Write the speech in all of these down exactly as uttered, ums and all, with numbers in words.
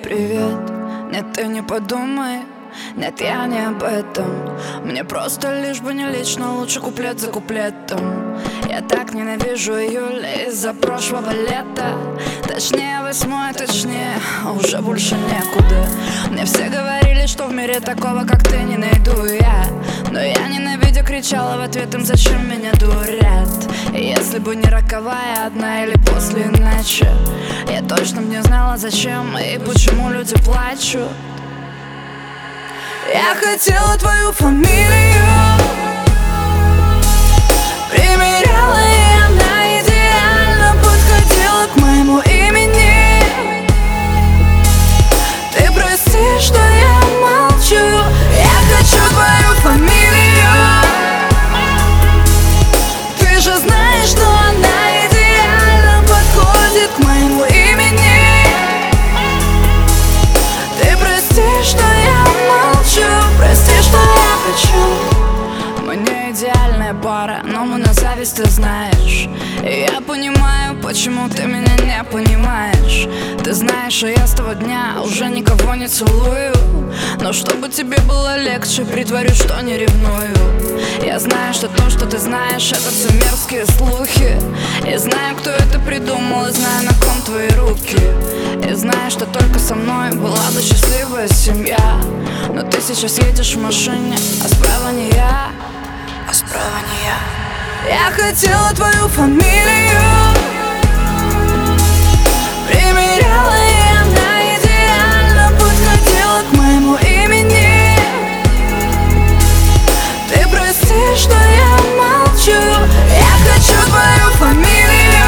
Привет, нет, ты не подумай. Нет, я не об этом. Мне просто лишь бы не лично, лучше куплет за куплетом. Я так ненавижу июль из-за прошлого лета. Точнее восьмое, точнее, уже больше некуда. Мне все говорили, что в мире такого, как ты, не найду я. Но я ненавидя кричала в ответ им, зачем меня дурят. И если бы не роковая одна или после иначе, я точно б не знала, зачем и почему люди плачут. Я хотела твою фамилию, примеряла, и она идеально подходила к моему имени. Ты прости, что я молчу, я хочу твою фамилию. Ты же знаешь, что она идеально подходит к моему имени. Ты прости, что я молчу, прости, что я хочу. Мы не идеальная пара, но мы на зависть, ты знаешь. И я понимаю, почему ты меня не понимаешь. Ты знаешь, что я с того дня уже никого не целую. Но чтобы тебе было легче, притворюсь, что не ревную. Я знаю, что то, что ты знаешь, это все мерзкие слухи. Я знаю, кто это придумал, и знаю, на ком твои руки. Я знаю, что только со мной была бы счастливая семья. Но ты сейчас едешь в машине, а справа не я, а справа не я. Я хотела твою фамилию, примеряла, и она идеально подходила к моему имени. Ты прости, что я молчу, я хочу твою фамилию.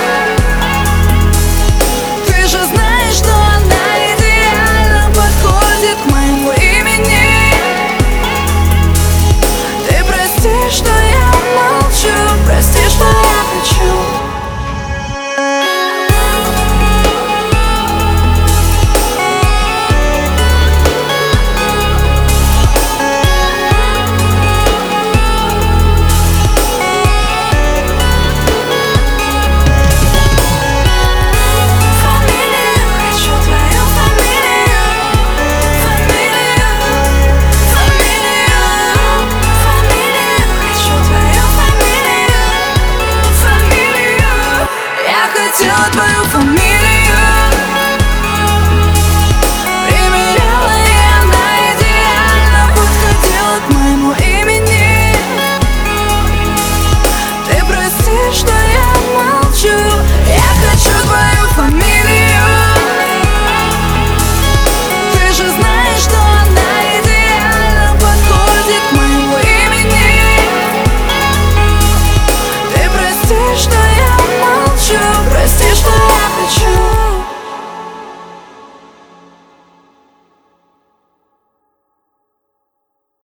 Ты же знаешь, что она идеально подходит к моему имени. Ты прости, что я молчу, прости, что я хочу. Хотела твою фамилию.